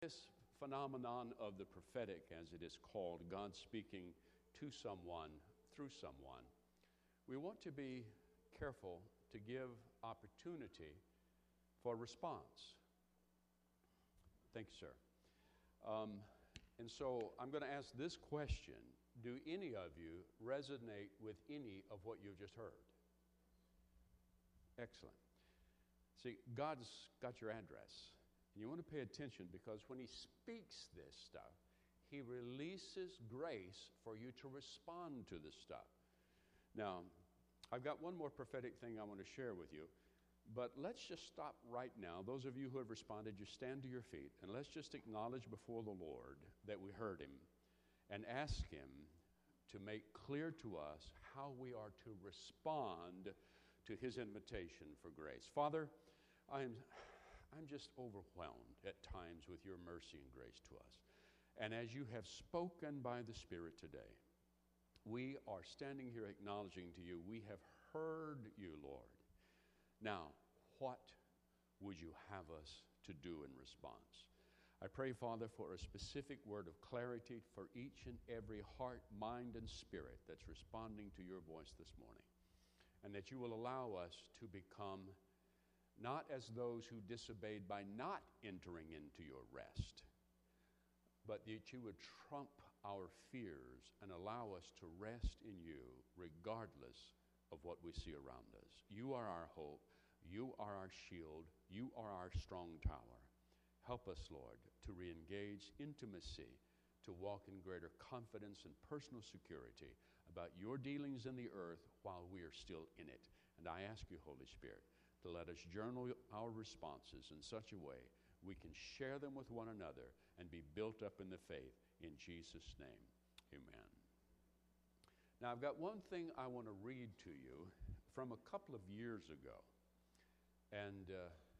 This phenomenon of the prophetic, as it is called, God speaking to someone, through someone, we want to be careful to give opportunity for response. Thank you, sir. And so I'm going to ask this question. Do any of you resonate with any of what you've just heard? Excellent. See, God's got your address. And you want to pay attention because when He speaks this stuff, He releases grace for you to respond to this stuff. Now, I've got one more prophetic thing I want to share with you, but let's just stop right now. Those of you who have responded, you stand to your feet, and let's just acknowledge before the Lord that we heard Him and ask Him to make clear to us how we are to respond to His invitation for grace. Father, I'm just overwhelmed at times with your mercy and grace to us. And as you have spoken by the Spirit today, we are standing here acknowledging to you, we have heard you, Lord. Now, what would you have us to do in response? I pray, Father, for a specific word of clarity for each and every heart, mind, and spirit that's responding to your voice this morning. And that you will allow us to become not as those who disobeyed by not entering into your rest, but that you would trump our fears and allow us to rest in you regardless of what we see around us. You are our hope. You are our shield. You are our strong tower. Help us, Lord, to re-engage intimacy, to walk in greater confidence and personal security about your dealings in the earth while we are still in it. And I ask you, Holy Spirit, to let us journal our responses in such a way we can share them with one another and be built up in the faith. In Jesus' name, amen. Now, I've got one thing I want to read to you from a couple of years ago. And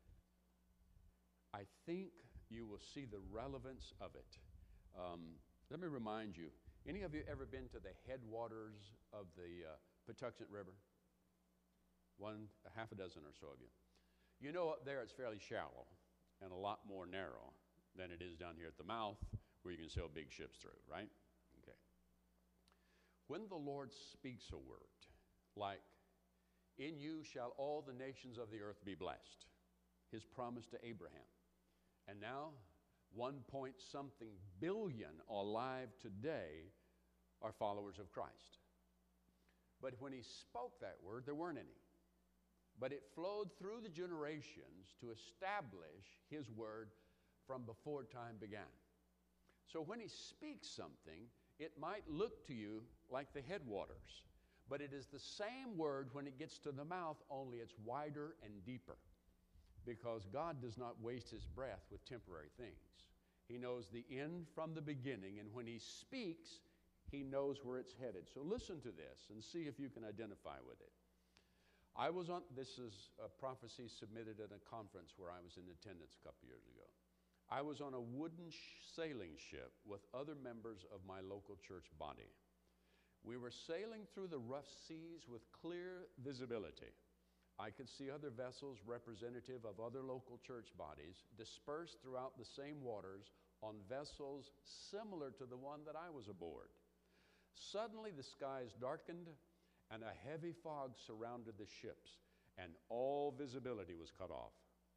I think you will see the relevance of it. Let me remind you, any of you ever been to the headwaters of the Patuxent River? Half a dozen or so of you. You know up there it's fairly shallow and a lot more narrow than it is down here at the mouth where you can sail big ships through, right? Okay. When the Lord speaks a word like, "In you shall all the nations of the earth be blessed," His promise to Abraham, and now 1-point-something billion alive today are followers of Christ. But when He spoke that word, there weren't any. But it flowed through the generations to establish His word from before time began. So when He speaks something, it might look to you like the headwaters, but it is the same word when it gets to the mouth, only it's wider and deeper. Because God does not waste His breath with temporary things. He knows the end from the beginning, and when He speaks, He knows where it's headed. So listen to this and see if you can identify with it. This is a prophecy submitted at a conference where I was in attendance a couple years ago. I was on a wooden sailing ship with other members of my local church body. We were sailing through the rough seas with clear visibility. I could see other vessels representative of other local church bodies dispersed throughout the same waters on vessels similar to the one that I was aboard. Suddenly the skies darkened and a heavy fog surrounded the ships, and all visibility was cut off.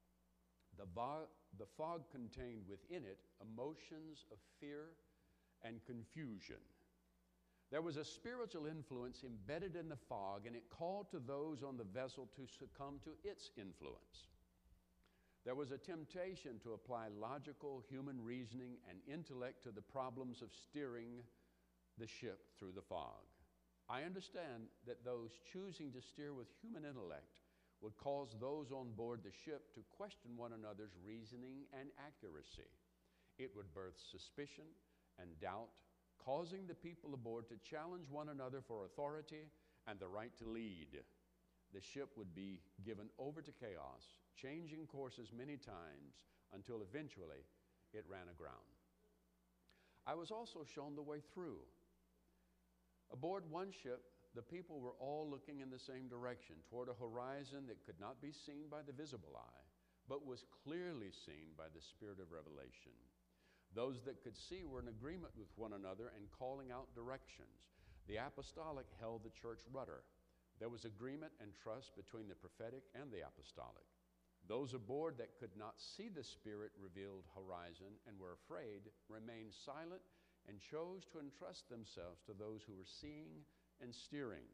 The fog contained within it emotions of fear and confusion. There was a spiritual influence embedded in the fog, and it called to those on the vessel to succumb to its influence. There was a temptation to apply logical human reasoning and intellect to the problems of steering the ship through the fog. I understand that those choosing to steer with human intellect would cause those on board the ship to question one another's reasoning and accuracy. It would birth suspicion and doubt, causing the people aboard to challenge one another for authority and the right to lead. The ship would be given over to chaos, changing courses many times until eventually it ran aground. I was also shown the way through. Aboard one ship, the people were all looking in the same direction, toward a horizon that could not be seen by the visible eye, but was clearly seen by the Spirit of revelation. Those that could see were in agreement with one another and calling out directions. The apostolic held the church rudder. There was agreement and trust between the prophetic and the apostolic. Those aboard that could not see the Spirit-revealed horizon and were afraid remained silent and chose to entrust themselves to those who were seeing and steering.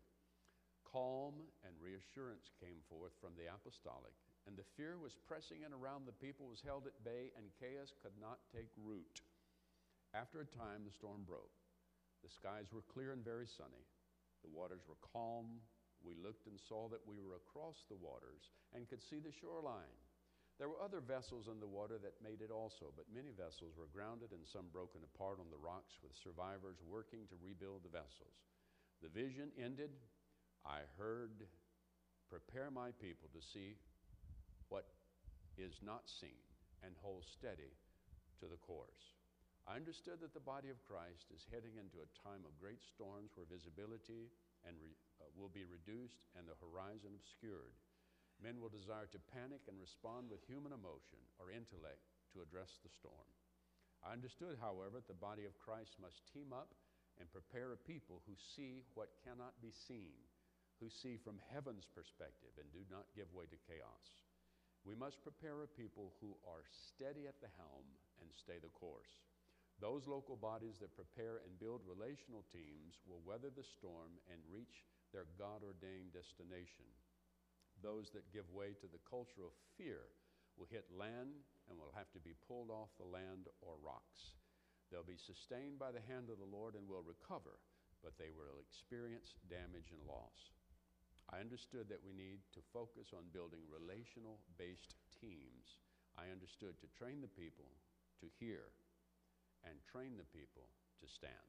Calm and reassurance came forth from the apostolic, and the fear was pressing in around the people was held at bay, and chaos could not take root. After a time, the storm broke. The skies were clear and very sunny. The waters were calm. We looked and saw that we were across the waters and could see the shoreline. There were other vessels in the water that made it also, but many vessels were grounded and some broken apart on the rocks with survivors working to rebuild the vessels. The vision ended. I heard, "Prepare my people to see what is not seen and hold steady to the course." I understood that the body of Christ is heading into a time of great storms where visibility will be reduced and the horizon obscured. Men will desire to panic and respond with human emotion or intellect to address the storm. I understood, however, that the body of Christ must team up and prepare a people who see what cannot be seen, who see from heaven's perspective and do not give way to chaos. We must prepare a people who are steady at the helm and stay the course. Those local bodies that prepare and build relational teams will weather the storm and reach their God-ordained destination. Those that give way to the culture of fear will hit land and will have to be pulled off the land or rocks. They'll be sustained by the hand of the Lord and will recover, but they will experience damage and loss. I understood that we need to focus on building relational-based teams. I understood to train the people to hear and train the people to stand.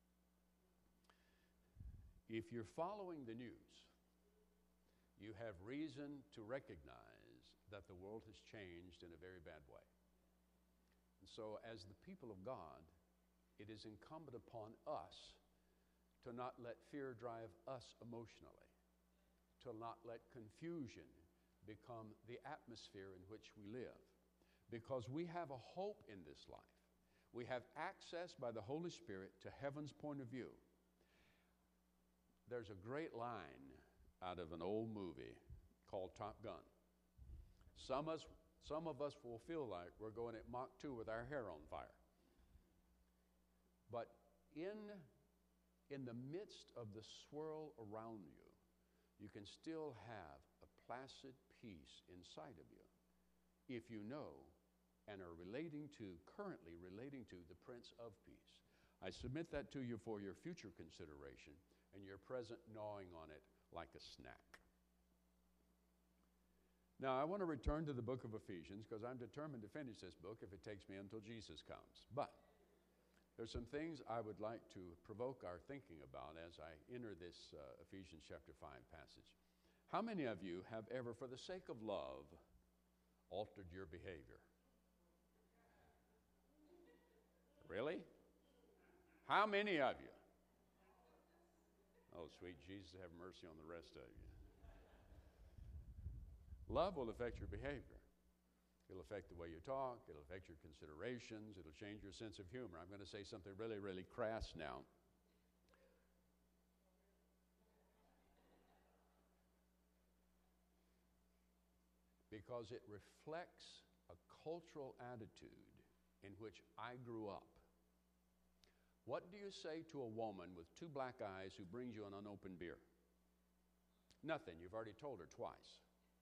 If you're following the news, you have reason to recognize that the world has changed in a very bad way. And so as the people of God, it is incumbent upon us to not let fear drive us emotionally, to not let confusion become the atmosphere in which we live, because we have a hope in this life. We have access by the Holy Spirit to heaven's point of view. There's a great line out of an old movie called Top Gun. Some of us will feel like we're going at Mach 2 with our hair on fire. But in the midst of the swirl around you, you can still have a placid peace inside of you if you know and are currently relating to the Prince of Peace. I submit that to you for your future consideration and your present gnawing on it like a snack. Now, I want to return to the book of Ephesians because I'm determined to finish this book if it takes me until Jesus comes. But there's some things I would like to provoke our thinking about as I enter this Ephesians chapter 5 passage. How many of you have ever, for the sake of love, altered your behavior? Really? How many of you? Oh, sweet Jesus, have mercy on the rest of you. Love will affect your behavior. It'll affect the way you talk. It'll affect your considerations. It'll change your sense of humor. I'm going to say something really, really crass now. Because it reflects a cultural attitude in which I grew up. What do you say to a woman with two black eyes who brings you an unopened beer? Nothing. You've already told her twice.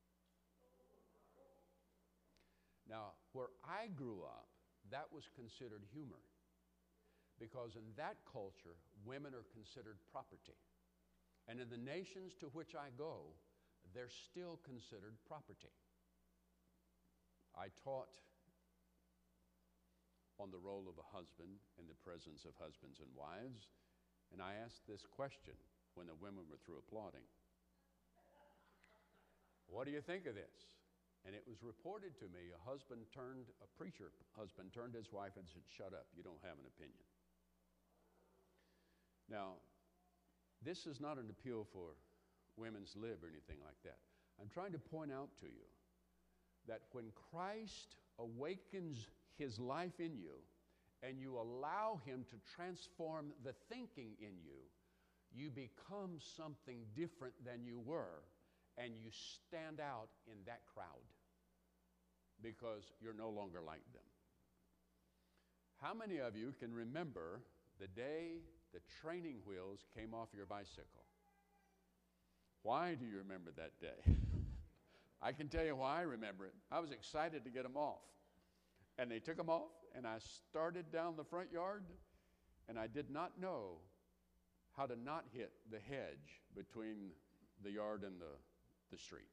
Now, where I grew up, that was considered humor. Because in that culture, women are considered property. And in the nations to which I go, they're still considered property. I taught on the role of a husband in the presence of husbands and wives, and I asked this question when the women were through applauding. What do you think of this? And it was reported to me, a preacher husband turned to his wife and said, "Shut up, you don't have an opinion." Now, this is not an appeal for women's lib or anything like that. I'm trying to point out to you that when Christ awakens his life in you and you allow Him to transform the thinking in you, you become something different than you were, and you stand out in that crowd because you're no longer like them. How many of you can remember the day the training wheels came off your bicycle? Why do you remember that day? I can tell you why I remember it. I was excited to get them off. And they took them off, and I started down the front yard, and I did not know how to not hit the hedge between the yard and the street.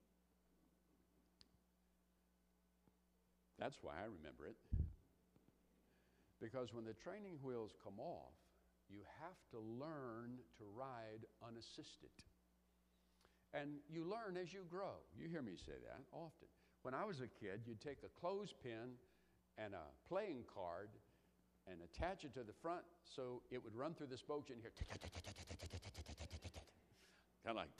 That's why I remember it. Because when the training wheels come off, you have to learn to ride unassisted. And you learn as you grow. You hear me say that often. When I was a kid, you'd take a clothespin and a playing card and attach it to the front so it would run through the spokes and hear kind of like.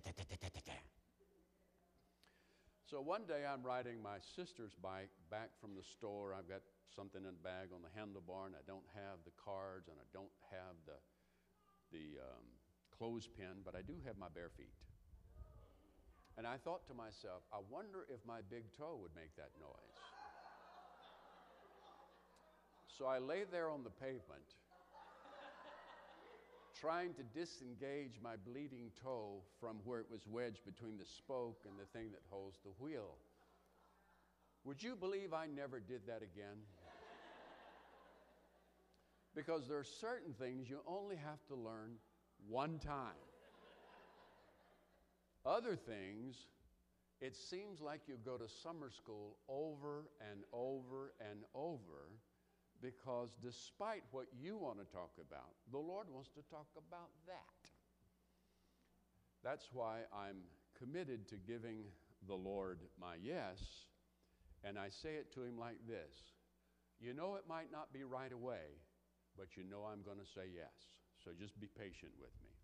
So one day I'm riding my sister's bike back from the store. I've got something in the bag on the handlebar, and I don't have the cards, and I don't have the clothespin, but I do have my bare feet. And I thought to myself, I wonder if my big toe would make that noise. So I lay there on the pavement, trying to disengage my bleeding toe from where it was wedged between the spoke and the thing that holds the wheel. Would you believe I never did that again? Because there are certain things you only have to learn one time. Other things, it seems like you go to summer school over and over and over, because despite what you want to talk about, the Lord wants to talk about that. That's why I'm committed to giving the Lord my yes, and I say it to Him like this. You know it might not be right away, but you know I'm going to say yes. So just be patient with me.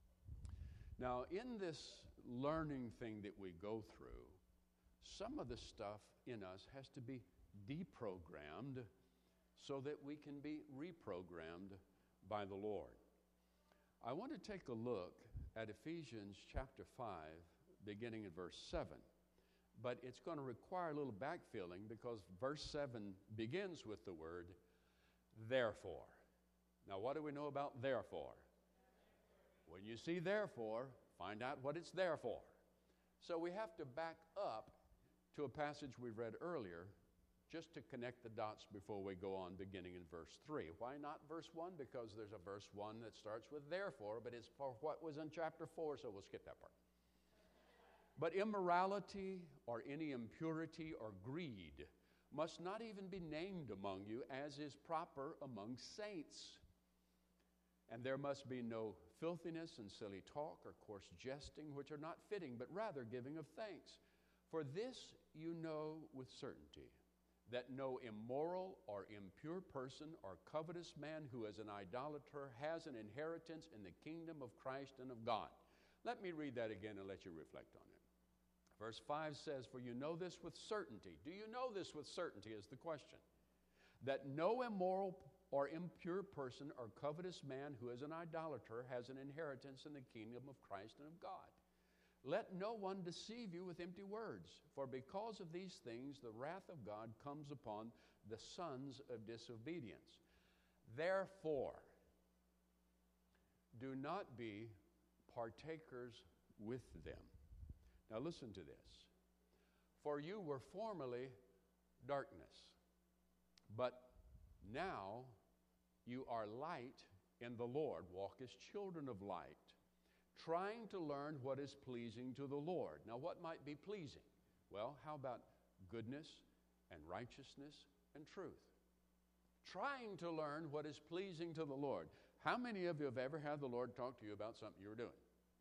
Now, in this learning thing that we go through, some of the stuff in us has to be deprogrammed so that we can be reprogrammed by the Lord. I want to take a look at Ephesians chapter 5, beginning in verse 7. But it's going to require a little backfilling because verse 7 begins with the word, therefore. Now, what do we know about therefore? When you see therefore, find out what it's there for. So we have to back up to a passage we read earlier just to connect the dots before we go on, beginning in verse 3. Why not verse 1? Because there's a verse 1 that starts with therefore, but it's for what was in chapter 4, so we'll skip that part. But immorality or any impurity or greed must not even be named among you, as is proper among saints. And there must be no filthiness and silly talk or coarse jesting, which are not fitting, but rather giving of thanks. For this you know with certainty, that no immoral or impure person or covetous man who is an idolater has an inheritance in the kingdom of Christ and of God. Let me read that again and let you reflect on it. Verse 5 says, for you know this with certainty. Do you know this with certainty is the question. That no immoral or impure person or covetous man who is an idolater has an inheritance in the kingdom of Christ and of God. Let no one deceive you with empty words, for because of these things the wrath of God comes upon the sons of disobedience. Therefore, do not be partakers with them. Now listen to this. For you were formerly darkness, but now you are light in the Lord. Walk as children of light, trying to learn what is pleasing to the Lord. Now, what might be pleasing? Well, how about goodness and righteousness and truth? Trying to learn what is pleasing to the Lord. How many of you have ever had the Lord talk to you about something you were doing?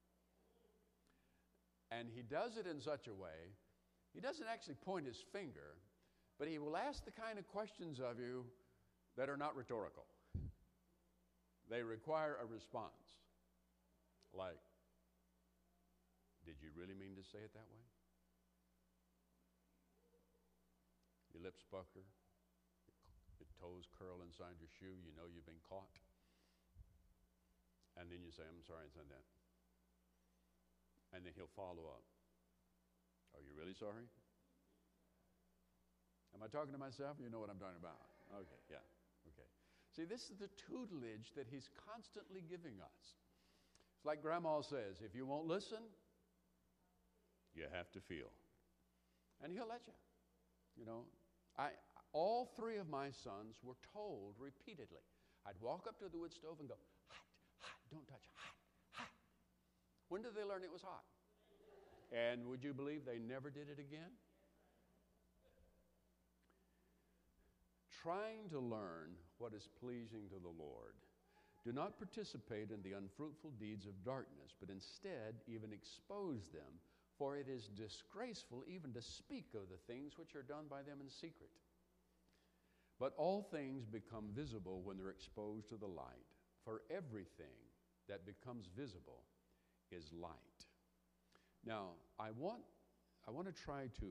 And He does it in such a way, He doesn't actually point His finger, but He will ask the kind of questions of you that are not rhetorical. They require a response. Like, did you really mean to say it that way? Your lips pucker, your toes curl inside your shoe, you know you've been caught. And then you say, I'm sorry I said that. And then he'll follow up. Are you really sorry? Am I talking to myself? You know what I'm talking about. Okay, yeah, okay. See, this is the tutelage that he's constantly giving us. It's like Grandma says, if you won't listen, you have to feel. And he'll let you. You know, all three of my sons were told repeatedly. I'd walk up to the wood stove and go, hot, hot, don't touch, hot, hot. When did they learn it was hot? And would you believe they never did it again? Trying to learn what is pleasing to the Lord. Do not participate in the unfruitful deeds of darkness, but instead even expose them, for it is disgraceful even to speak of the things which are done by them in secret. But all things become visible when they're exposed to the light, for everything that becomes visible is light. Now, I want to try to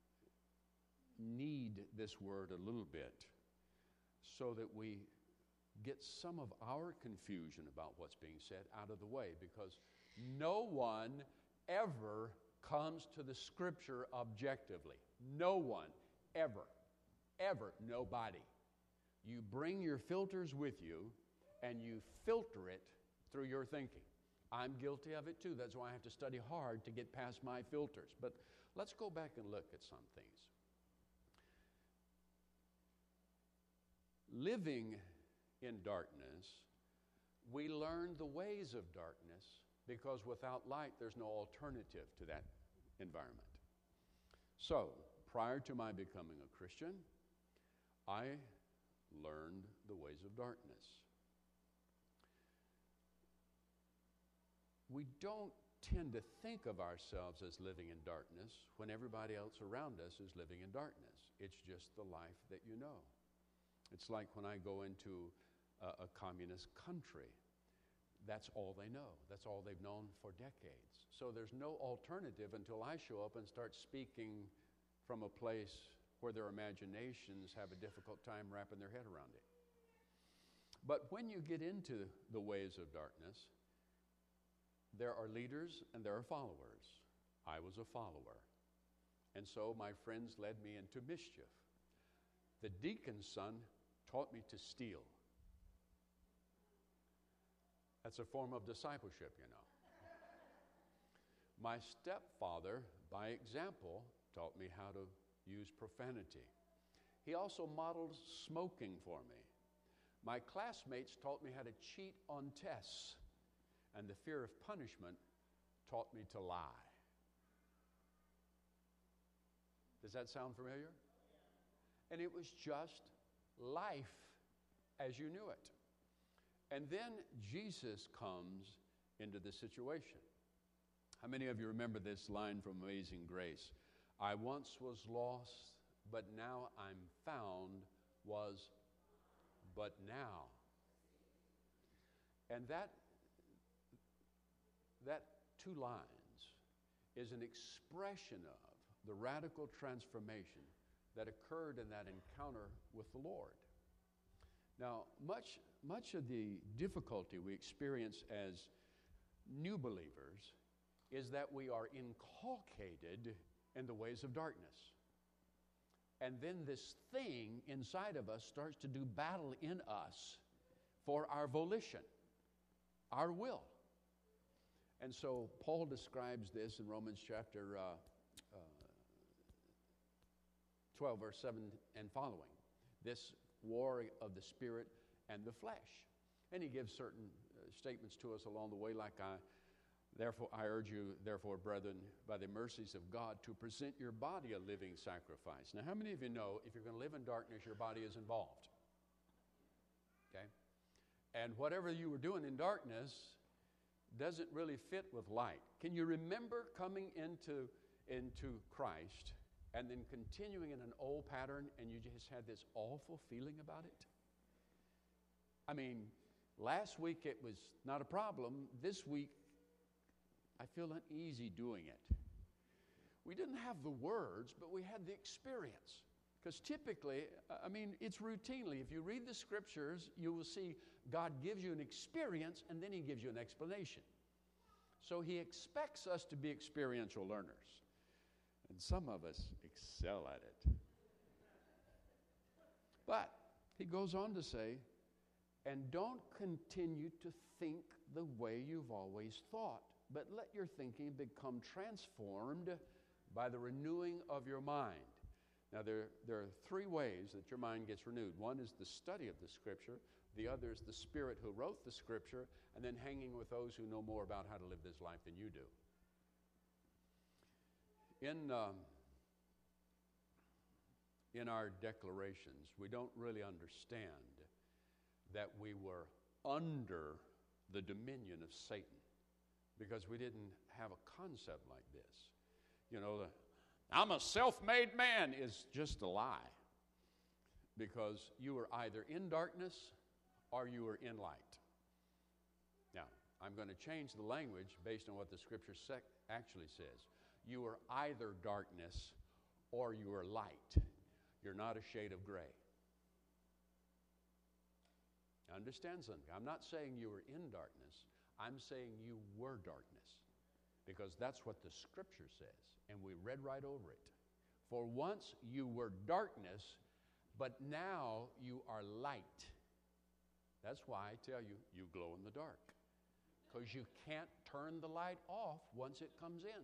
knead this word a little bit so that we get some of our confusion about what's being said out of the way, because no one ever comes to the Scripture objectively. No one, ever, nobody. You bring your filters with you and you filter it through your thinking. I'm guilty of it too. That's why I have to study hard to get past my filters. But let's go back and look at some things. Living in darkness, we learn the ways of darkness, because without light, there's no alternative to that environment. So, prior to my becoming a Christian, I learned the ways of darkness. We don't tend to think of ourselves as living in darkness when everybody else around us is living in darkness. It's just the life that you know. It's like when I go into a communist country. That's all they know. That's all they've known for decades. So there's no alternative until I show up and start speaking from a place where their imaginations have a difficult time wrapping their head around it. But when you get into the ways of darkness, there are leaders and there are followers. I was a follower. And so my friends led me into mischief. The deacon's son taught me to steal. That's a form of discipleship, you know. My stepfather, by example, taught me how to use profanity. He also modeled smoking for me. My classmates taught me how to cheat on tests, and the fear of punishment taught me to lie. Does that sound familiar? And it was just life as you knew it. And then Jesus comes into the situation. How many of you remember this line from Amazing Grace? I once was lost, but now I'm found, but now. And that two lines is an expression of the radical transformation that occurred in that encounter with the Lord. Now, much of the difficulty we experience as new believers is that we are inculcated in the ways of darkness. And then this thing inside of us starts to do battle in us for our volition, our will. And so Paul describes this in Romans chapter 12, verse 7 and following. This war of the spirit and the flesh. And he gives certain statements to us along the way, like I urge you, therefore, brethren, by the mercies of God, to present your body a living sacrifice. Now, how many of you know if you're going to live in darkness, your body is involved? Okay? And whatever you were doing in darkness doesn't really fit with light. Can you remember coming into Christ and then continuing in an old pattern and you just had this awful feeling about it? I mean, last week it was not a problem. This week, I feel uneasy doing it. We didn't have the words, but we had the experience. Because typically, it's routinely, if you read the scriptures, you will see God gives you an experience and then he gives you an explanation. So he expects us to be experiential learners. And some of us excel at it. But he goes on to say, and don't continue to think the way you've always thought, but let your thinking become transformed by the renewing of your mind. Now, there are three ways that your mind gets renewed. One is the study of the Scripture. The other is the Spirit who wrote the Scripture, and then hanging with those who know more about how to live this life than you do. In our declarations, we don't really understand that we were under the dominion of Satan because we didn't have a concept like this. I'm a self-made man is just a lie, because you were either in darkness or you were in light. Now, I'm going to change the language based on what the Scripture actually says. You are either darkness or you are light. You're not a shade of gray. Now, understand something. I'm not saying you were in darkness. I'm saying you were darkness, because that's what the Scripture says. And we read right over it. For once you were darkness, but now you are light. That's why I tell you, you glow in the dark. Because you can't turn the light off once it comes in.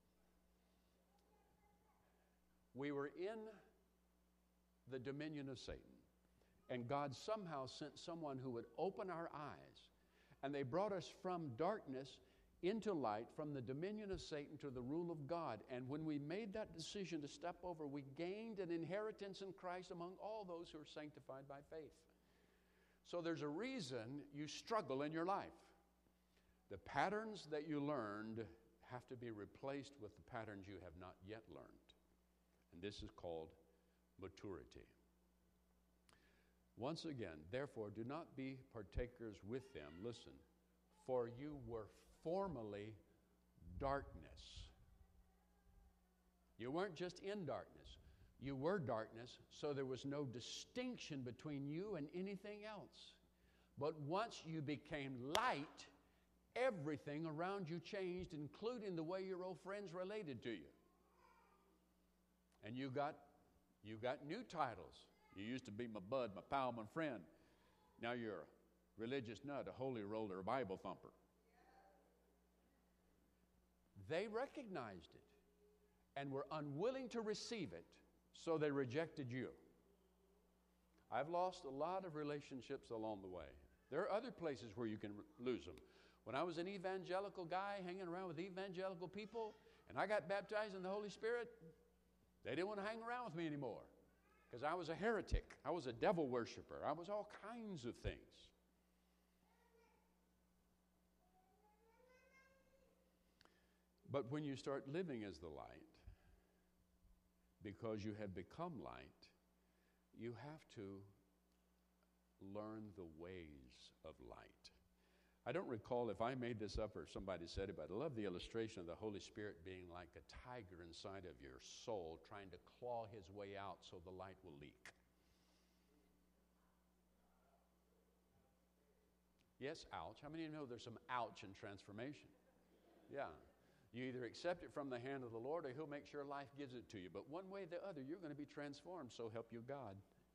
We were in the dominion of Satan. And God somehow sent someone who would open our eyes. And they brought us from darkness into light, from the dominion of Satan to the rule of God. And when we made that decision to step over, we gained an inheritance in Christ among all those who are sanctified by faith. So there's a reason you struggle in your life. The patterns that you learned have to be replaced with the patterns you have not yet learned. And this is called maturity. Once again, therefore, do not be partakers with them. Listen, for you were formerly darkness. You weren't just in darkness. You were darkness, so there was no distinction between you and anything else. But once you became light, everything around you changed, including the way your old friends related to you. And you got new titles. You used to be my bud, my pal, my friend. Now you're a religious nut, a holy roller, a Bible thumper. They recognized it and were unwilling to receive it, so they rejected you. I've lost a lot of relationships along the way. There are other places where you can lose them. When I was an evangelical guy hanging around with evangelical people and I got baptized in the Holy Spirit, they didn't want to hang around with me anymore because I was a heretic. I was a devil worshiper. I was all kinds of things. But when you start living as the light, because you have become light, you have to learn the ways of light. I don't recall if I made this up or somebody said it, but I love the illustration of the Holy Spirit being like a tiger inside of your soul trying to claw his way out so the light will leak. Yes, ouch. How many of you know there's some ouch in transformation? Yeah. You either accept it from the hand of the Lord or he'll make sure life gives it to you. But one way or the other, you're going to be transformed, so help you God.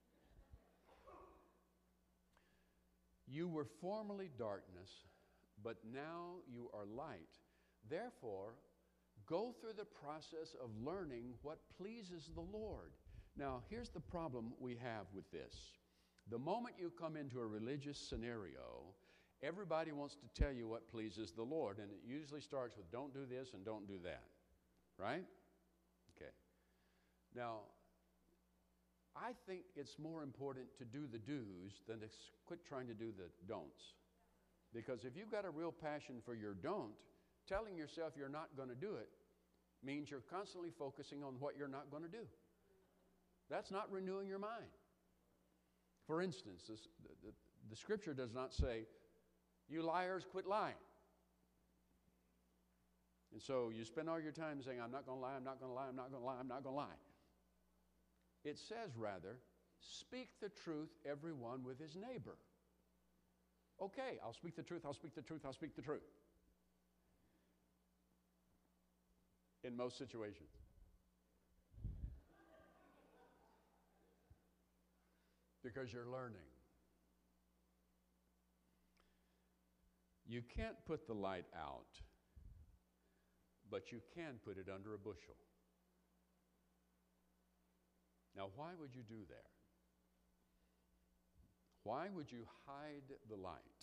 You were formerly darkness, but now you are light. Therefore, go through the process of learning what pleases the Lord. Now, here's the problem we have with this. The moment you come into a religious scenario, everybody wants to tell you what pleases the Lord, and it usually starts with don't do this and don't do that, right? Okay. Now, I think it's more important to do the do's than to quit trying to do the don'ts. Because if you've got a real passion for your don't, telling yourself you're not going to do it means you're constantly focusing on what you're not going to do. That's not renewing your mind. For instance, the scripture does not say, you liars, quit lying. And so you spend all your time saying, I'm not going to lie, I'm not going to lie, I'm not going to lie, I'm not going to lie. It says, rather, speak the truth, everyone with his neighbor. Okay, I'll speak the truth, I'll speak the truth, I'll speak the truth. In most situations. Because you're learning. You can't put the light out, but you can put it under a bushel. Now, why would you do that? Why would you hide the light?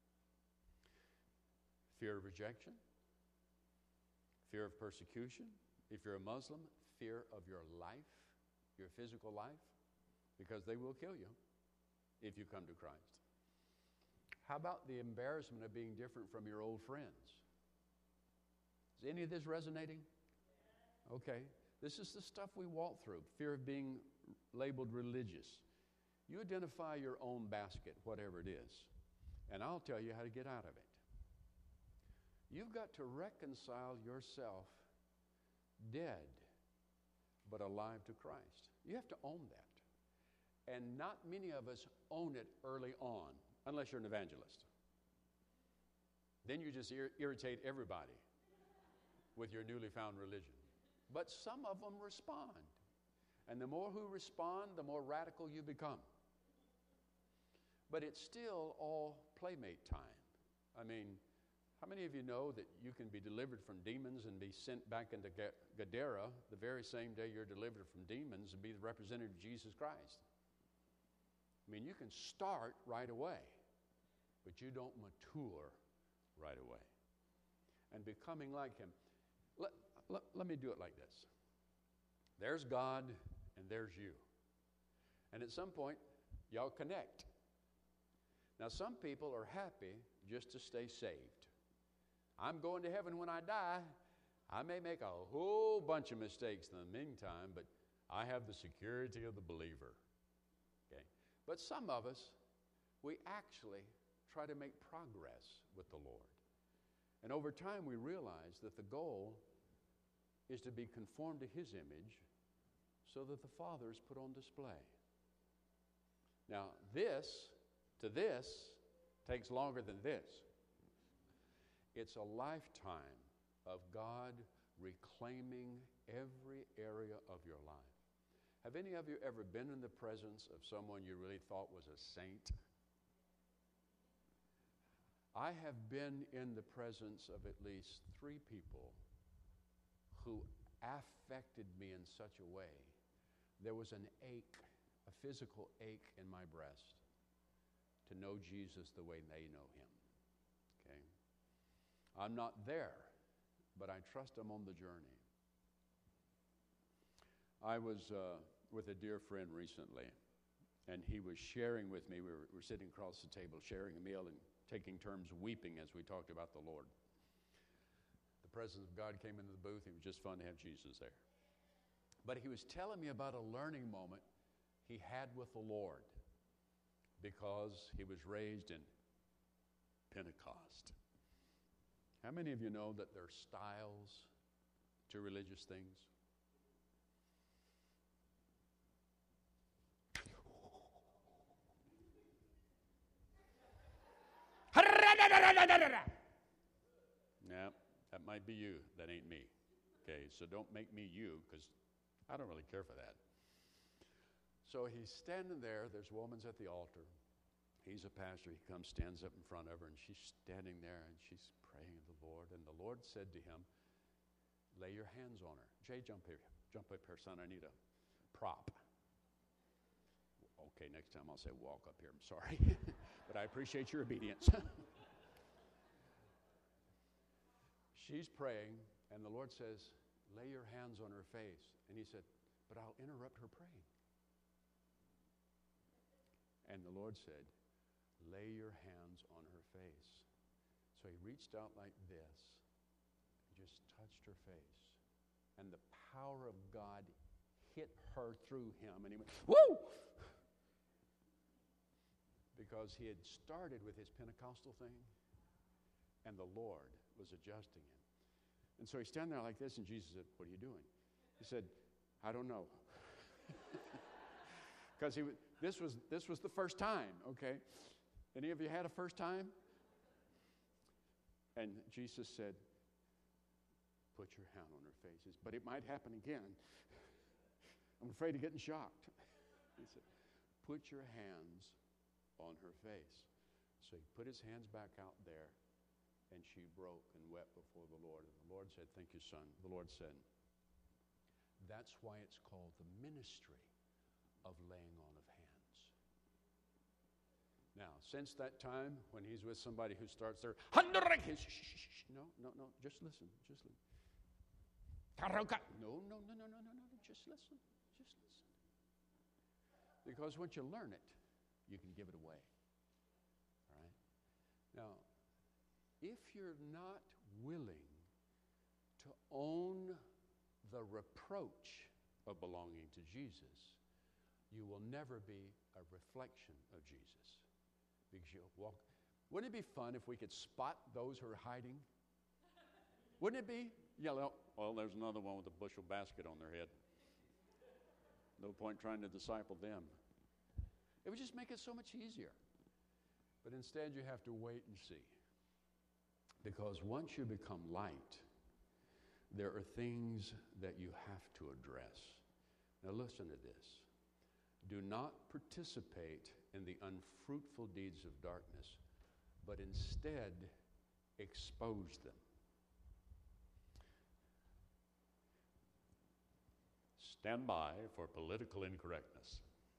Fear of rejection? Fear of persecution? If you're a Muslim, fear of your life, your physical life, because they will kill you if you come to Christ. How about the embarrassment of being different from your old friends? Is any of this resonating? Okay. This is the stuff we walk through. Fear of being labeled religious. You identify your own basket, whatever it is, and I'll tell you how to get out of it. You've got to reconcile yourself dead, but alive to Christ. You have to own that. And not many of us own it early on, unless you're an evangelist. Then you just irritate everybody with your newly found religion. But some of them respond. And the more who respond, the more radical you become. But it's still all playmate time. I mean, how many of you know that you can be delivered from demons and be sent back into Gadara the very same day you're delivered from demons and be the representative of Jesus Christ? I mean, you can start right away, but you don't mature right away. And becoming like him. Let me do it like this. There's God and there's you. And at some point, y'all connect. Now, some people are happy just to stay saved. I'm going to heaven when I die. I may make a whole bunch of mistakes in the meantime, but I have the security of the believer. Okay? But some of us, we actually try to make progress with the Lord. And over time, we realize that the goal is to be conformed to his image so that the Father is put on display. Now, this takes longer than this. It's a lifetime of God reclaiming every area of your life. Have any of you ever been in the presence of someone you really thought was a saint? I have been in the presence of at least 3 people who affected me in such a way. There was an ache, a physical ache in my breast to know Jesus the way they know him. Okay? I'm not there, but I trust I'm on the journey. I was with a dear friend recently, and he was sharing with me. We were sitting across the table sharing a meal and taking turns weeping as we talked about the Lord. The presence of God came into the booth. It was just fun to have Jesus there. But he was telling me about a learning moment he had with the Lord because he was raised in Pentecost. How many of you know that there are styles to religious things? Yeah, that might be you. That ain't me. Okay, so don't make me you, because I don't really care for that. So he's standing there. There's women's at the altar. He's a pastor. He comes, stands up in front of her, and she's standing there, and she's praying to the Lord. And the Lord said to him, lay your hands on her. Jay, jump here. Jump up here, son. I need a prop. Okay, next time I'll say walk up here. I'm sorry. But I appreciate your obedience. She's praying, and the Lord says, lay your hands on her face. And he said, but I'll interrupt her praying. And the Lord said, lay your hands on her face. So he reached out like this and just touched her face. And the power of God hit her through him. And he went, woo! Because he had started with his Pentecostal thing, and the Lord was adjusting him. And so he's standing there like this, and Jesus said, what are you doing? He said, I don't know. Because this was the first time, okay? Any of you had a first time? And Jesus said, put your hand on her face. But it might happen again. I'm afraid of getting shocked. He said, put your hands on her face. So he put his hands back out there, and she broke and wept before the Lord. And the Lord said, thank you, son. The Lord said, that's why it's called the ministry of laying on of hands. Now, since that time, when he's with somebody who starts their, no, just listen, just listen. No, just listen, just listen. Because once you learn it, you can give it away. All right? Now, if you're not willing to own the reproach of belonging to Jesus, you will never be a reflection of Jesus. Because you'll walk. Wouldn't it be fun if we could spot those who are hiding? Wouldn't it be? Yell out, well, there's another one with a bushel basket on their head. No point trying to disciple them. It would just make it so much easier. But instead, you have to wait and see. Because once you become light, there are things that you have to address. Now listen to this. Do not participate in the unfruitful deeds of darkness, but instead expose them. Stand by for political incorrectness.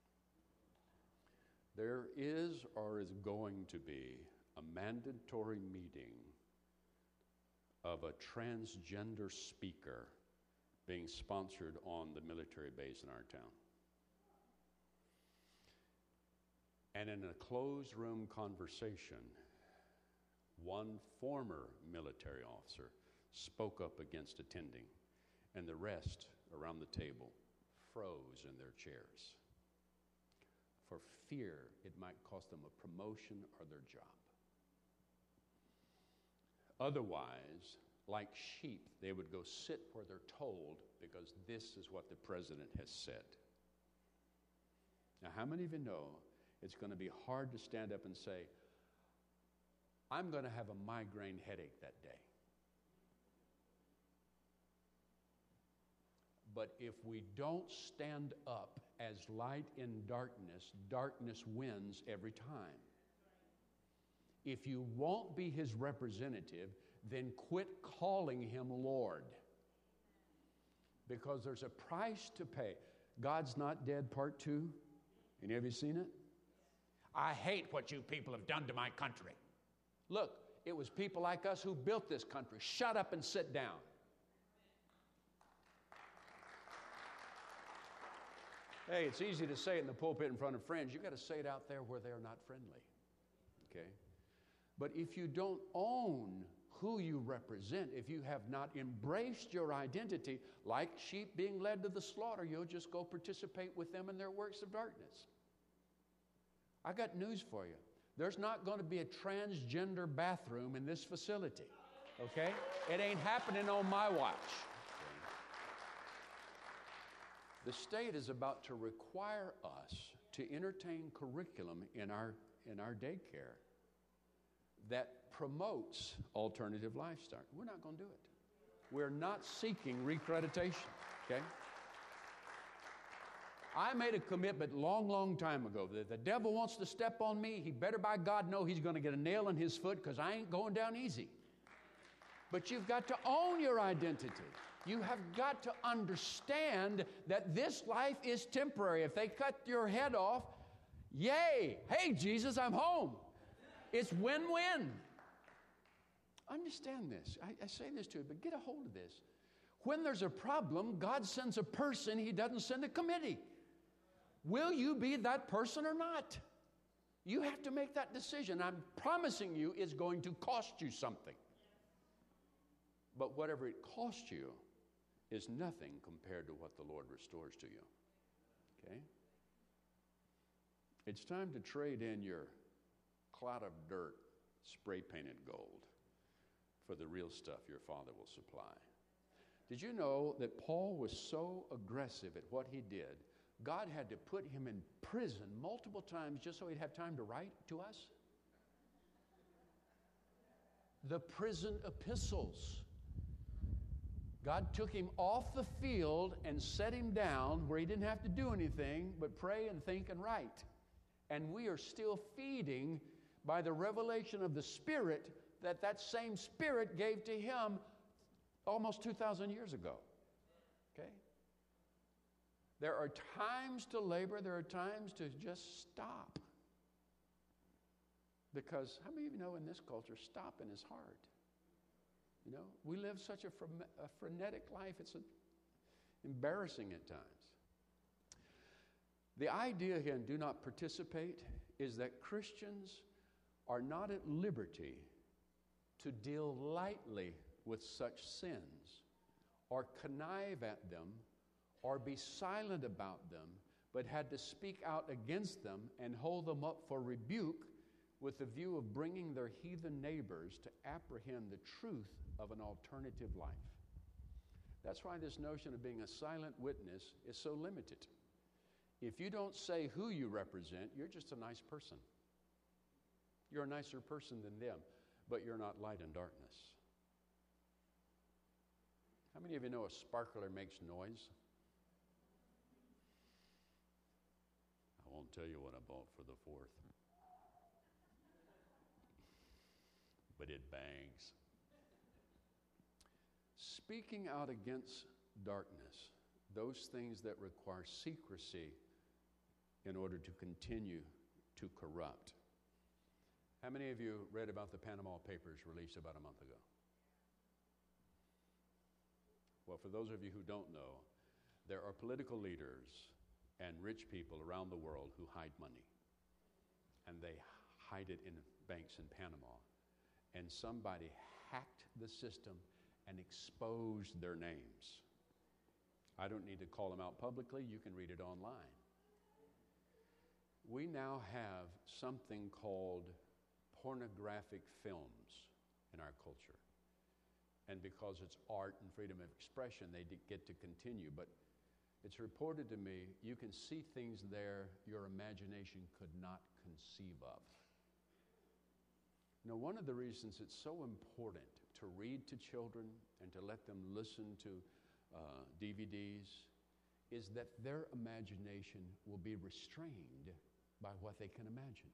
There is or is going to be a mandatory meeting of a transgender speaker being sponsored on the military base in our town. And in a closed room conversation, one former military officer spoke up against attending, and the rest around the table froze in their chairs for fear it might cost them a promotion or their job. Otherwise, like sheep, they would go sit where they're told because this is what the president has said. Now, how many of you know it's going to be hard to stand up and say, I'm going to have a migraine headache that day. But if we don't stand up as light in darkness, darkness wins every time. If you won't be his representative, then quit calling him Lord. Because there's a price to pay. God's Not Dead Part 2. Any of you seen it? I hate what you people have done to my country. Look, it was people like us who built this country. Shut up and sit down. Hey, it's easy to say it in the pulpit in front of friends. You've got to say it out there where they're not friendly. Okay? But if you don't own who you represent, if you have not embraced your identity, like sheep being led to the slaughter, you'll just go participate with them in their works of darkness. I got news for you. There's not going to be a transgender bathroom in this facility. Okay? It ain't happening on my watch. The state is about to require us to entertain curriculum in our daycare that promotes alternative lifestyle. We're not going to do it. We're not seeking recreditation, okay? I made a commitment long time ago that if the devil wants to step on me, he better by God know he's going to get a nail in his foot because I ain't going down easy. But you've got to own your identity. You have got to understand that this life is temporary. If they cut your head off, yay! Hey, Jesus, I'm home. It's win-win. Understand this. I say this to you, but get a hold of this. When there's a problem, God sends a person. He doesn't send a committee. Will you be that person or not? You have to make that decision. I'm promising you it's going to cost you something. But whatever it costs you is nothing compared to what the Lord restores to you. Okay? It's time to trade in your cloud of dirt, spray-painted gold, for the real stuff your Father will supply. Did you know that Paul was so aggressive at what he did God had to put him in prison multiple times just so he'd have time to write to us? The prison epistles. God took him off the field and set him down where he didn't have to do anything but pray and think and write. And we are still feeding by the revelation of the Spirit that same Spirit gave to him almost 2,000 years ago. Okay? There are times to labor, there are times to just stop. Because how many of you know in this culture, stopping is hard? You know, we live such a frenetic life, it's embarrassing at times. The idea here in do not participate is that Christians are not at liberty to deal lightly with such sins or connive at them or be silent about them, but had to speak out against them and hold them up for rebuke with the view of bringing their heathen neighbors to apprehend the truth of an alternative life. That's why this notion of being a silent witness is so limited. If you don't say who you represent, you're just a nice person. You're a nicer person than them, but you're not light and darkness. How many of you know a sparkler makes noise? I won't tell you what I bought for the 4th. But it bangs. Speaking out against darkness, those things that require secrecy in order to continue to corrupt. How many of you read about the Panama Papers released about a month ago? Well, for those of you who don't know, there are political leaders and rich people around the world who hide money. And they hide it in banks in Panama. And somebody hacked the system and exposed their names. I don't need to call them out publicly. You can read it online. We now have something called pornographic films in our culture. And because it's art and freedom of expression, they get to continue. But it's reported to me, you can see things there your imagination could not conceive of. Now, one of the reasons it's so important to read to children and to let them listen to DVDs is that their imagination will be restrained by what they can imagine.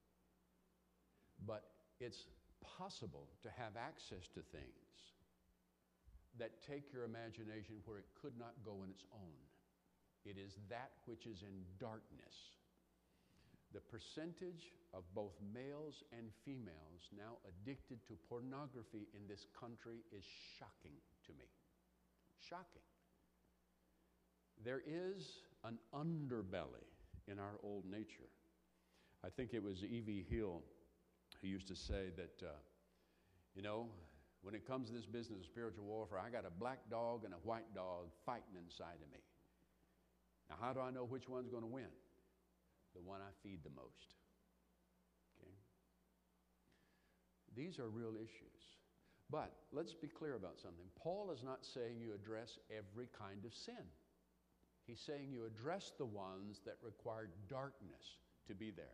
But it's possible to have access to things that take your imagination where it could not go on its own. It is that which is in darkness. The percentage of both males and females now addicted to pornography in this country is shocking to me. Shocking. There is an underbelly in our old nature. I think it was E.V. Hill who used to say that, when it comes to this business of spiritual warfare, I got a black dog and a white dog fighting inside of me. Now, how do I know which one's going to win? The one I feed the most. Okay? These are real issues. But let's be clear about something. Paul is not saying you address every kind of sin. He's saying you address the ones that require darkness to be there.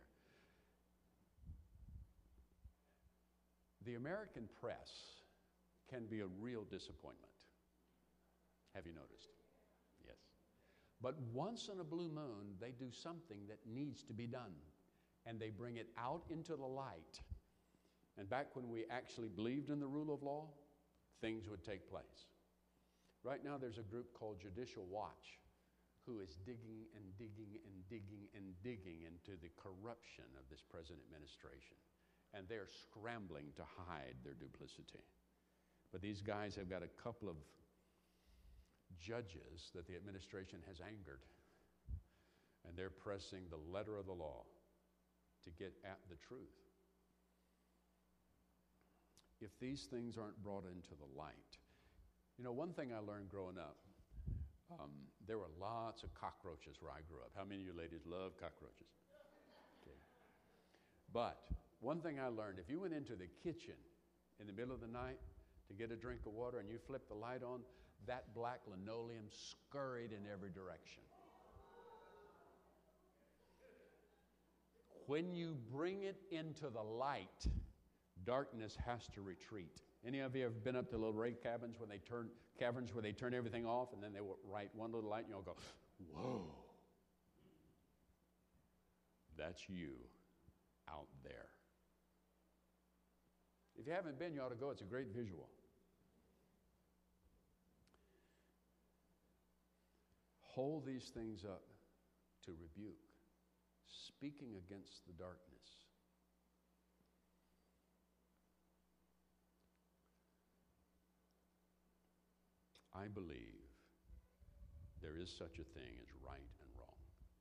The American press can be a real disappointment. Have you noticed? Yes. But once in a blue moon, they do something that needs to be done. And they bring it out into the light. And back when we actually believed in the rule of law, things would take place. Right now, there's a group called Judicial Watch who is digging and digging and digging and digging into the corruption of this present administration. And they're scrambling to hide their duplicity. But these guys have got a couple of judges that the administration has angered. And they're pressing the letter of the law to get at the truth. If these things aren't brought into the light. One thing I learned growing up, there were lots of cockroaches where I grew up. How many of you ladies love cockroaches? Okay. But one thing I learned, if you went into the kitchen in the middle of the night to get a drink of water and you flipped the light on, that black linoleum scurried in every direction. when you bring it into the light, darkness has to retreat. Any of you ever been up to little raid cabins where they turn everything off, and then they will light one little light, and you'll go, whoa. That's you out there. If you haven't been, you ought to go. It's a great visual. Hold these things up to rebuke, speaking against the darkness. I believe there is such a thing as right and wrong.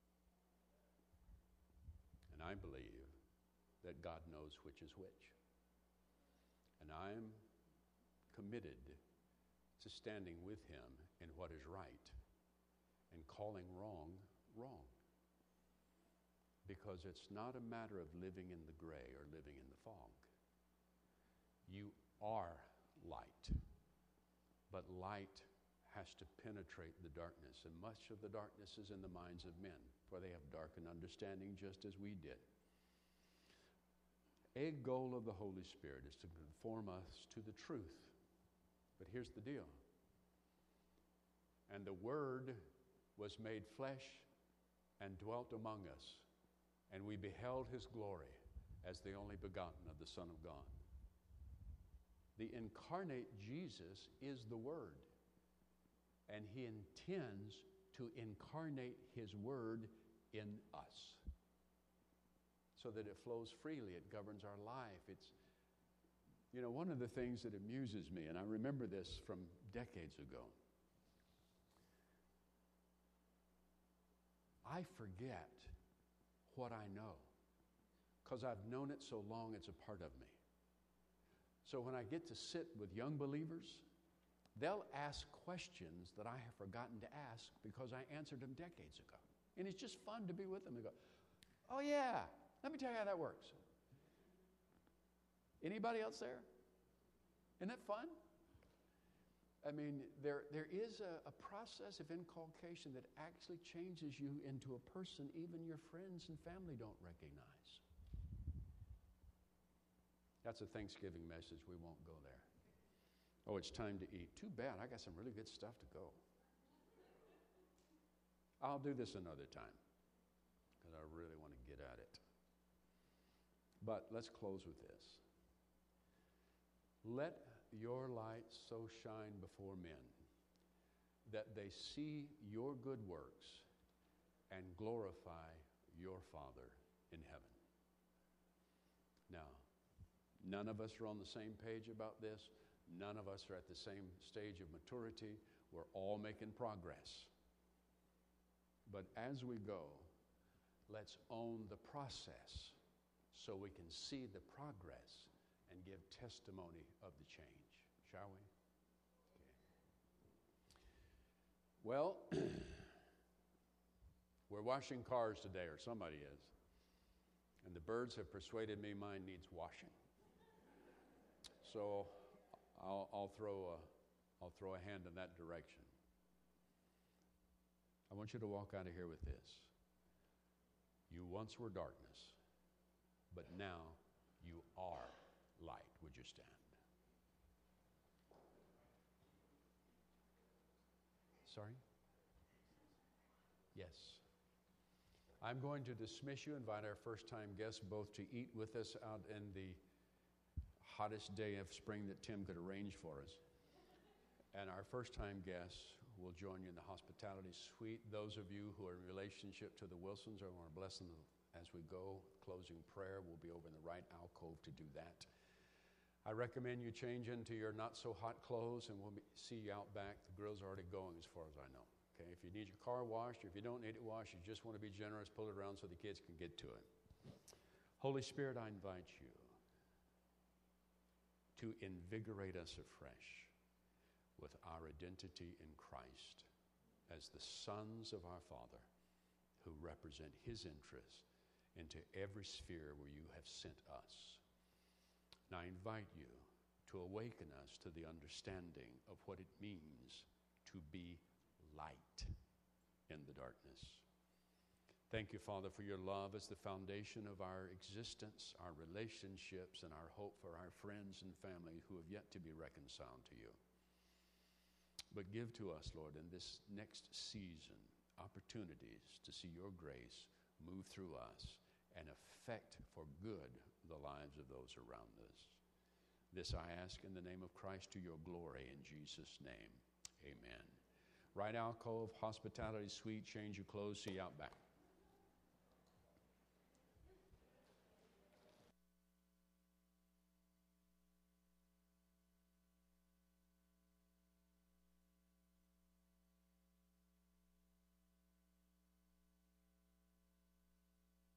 And I believe that God knows which is which. And I'm committed to standing with Him in what is right and calling wrong, wrong. Because it's not a matter of living in the gray or living in the fog. You are light. But light has to penetrate the darkness, and much of the darkness is in the minds of men, for they have darkened understanding just as we did. A goal of the Holy Spirit is to conform us to the truth. But here's the deal. And the Word was made flesh and dwelt among us, and we beheld His glory as the only begotten of the Son of God. The incarnate Jesus is the Word, and He intends to incarnate His Word in us so that it flows freely, it governs our life. It's, one of the things that amuses me, and I remember this from decades ago, I forget what I know because I've known it so long it's a part of me. So when I get to sit with young believers, they'll ask questions that I have forgotten to ask because I answered them decades ago. And it's just fun to be with them and go, oh yeah, let me tell you how that works. Anybody else there? Isn't that fun? I mean, there is a process of inculcation that actually changes you into a person even your friends and family don't recognize. That's a Thanksgiving message. We won't go there. Oh, it's time to eat. Too bad. I got some really good stuff to go. I'll do this another time because I really want to get at it. But let's close with this. Let your light so shine before men that they see your good works and glorify your Father in heaven. Now, none of us are on the same page about this. None of us are at the same stage of maturity. We're all making progress. But as we go, let's own the process so we can see the progress and give testimony of the change. Shall we? Okay. Well, we're washing cars today, or somebody is. And the birds have persuaded me mine needs washing. So I'll throw a hand in that direction. I want you to walk out of here with this. You once were darkness, but now you are light. Would you stand? Sorry? Yes. I'm going to dismiss you, invite our first-time guests both to eat with us out in the hottest day of spring that Tim could arrange for us. And our first-time guests will join you in the hospitality suite. Those of you who are in relationship to the Wilsons, I want to bless them as we go. Closing prayer will be over in the right alcove to do that. I recommend you change into your not-so-hot clothes, and we'll see you out back. The grill's already going as far as I know. Okay, if you need your car washed, or if you don't need it washed, you just want to be generous, pull it around so the kids can get to it. Holy Spirit, I invite you to invigorate us afresh with our identity in Christ as the sons of our Father who represent His interest into every sphere where you have sent us. And I invite you to awaken us to the understanding of what it means to be light in the darkness. Thank you, Father, for your love as the foundation of our existence, our relationships, and our hope for our friends and family who have yet to be reconciled to you. But give to us, Lord, in this next season, opportunities to see your grace move through us and affect for good the lives of those around us. This I ask in the name of Christ to your glory, in Jesus' name. Amen. Right alcove, hospitality suite, change your clothes, see you out back.